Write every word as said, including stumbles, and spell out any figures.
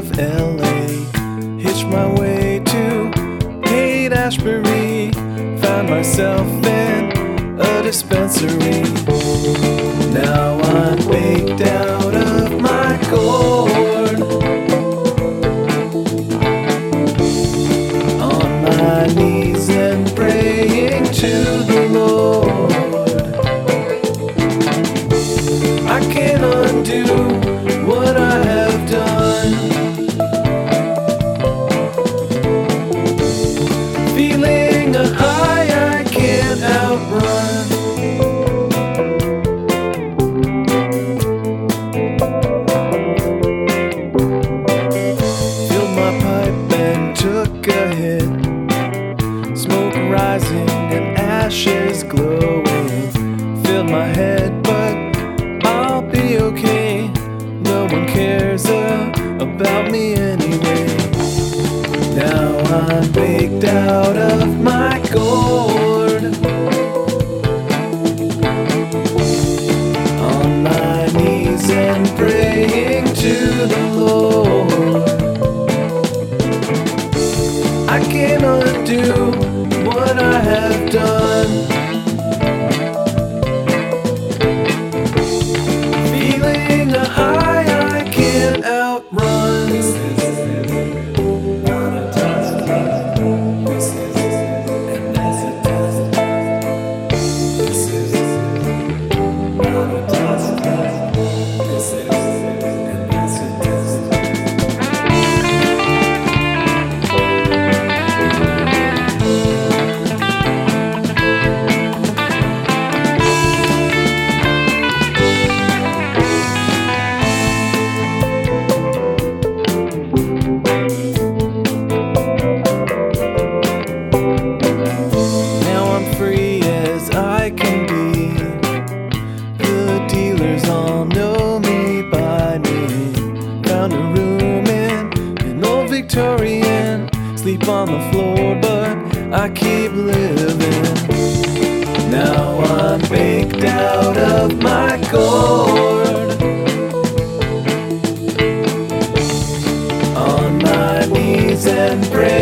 of L A. Hitched my way to Haight-Ashbury. Found myself in a dispensary. Now I'm baked out of my gourd, on my knees and praying to the Lord. I can't undo what I have done. Feeling a high I can't outrun. Filled my pipe and took a hit. Smoke rising and ashes glowing. Filled my head, but I'll be okay. No one cares uh, about me anyway. Now I'm baked out of my gourd, on my knees and praying to the Lord. I can't undo what I have done. Feeling a high I can't outrun. This is not a test. This is and that's a test. This is not a test. This is and that's a test. Free as I can be. The dealers all know me by name. Found a room in an old Victorian. Sleep on the floor, but I keep living. Now I'm baked out of my gourd, on my knees and praying